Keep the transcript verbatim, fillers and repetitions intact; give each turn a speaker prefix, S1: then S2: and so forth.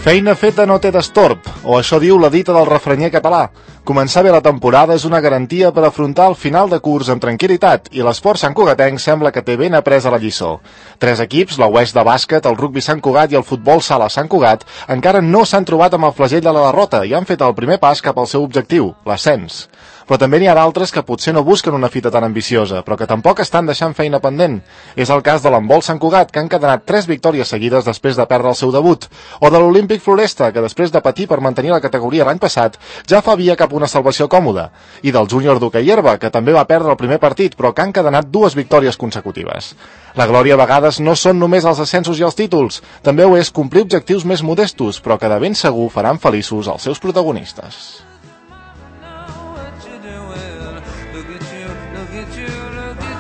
S1: Feina feta no té destorb, o això diu la dita del refranyer català. Començar bé la temporada és una garantia per afrontar el final de curs amb tranquil·litat i l'esport santcugatenc sembla que té ben apresa la lliçó. Tres equips, la Oest de bàsquet, el rugbi Sant Cugat i el futbol sala Sant Cugat, encara no s'han trobat amb el flagell de la derrota i han fet el primer pas cap al seu objectiu, l'ascens. Però també n'hi ha d'altres que potser no busquen una fita tan ambiciosa, però que tampoc estan deixant feina pendent. És el cas de l'handbol Sant Cugat, que han encadenat tres victòries seguides després de perdre el seu debut, o de l'Olímpic Floresta, que després de patir per mantenir la categoria l'any passat, ja fa via cap a una salvació còmoda, i del júnior d'hoquei herba, que també va perdre el primer partit, però que han encadenat dues victòries consecutives. La glòria a vegades no són només els ascensos i els títols, també ho és complir objectius més modestos, però que de ben segur faran feliços els seus protagonistes. Look at you, look at you, look at you.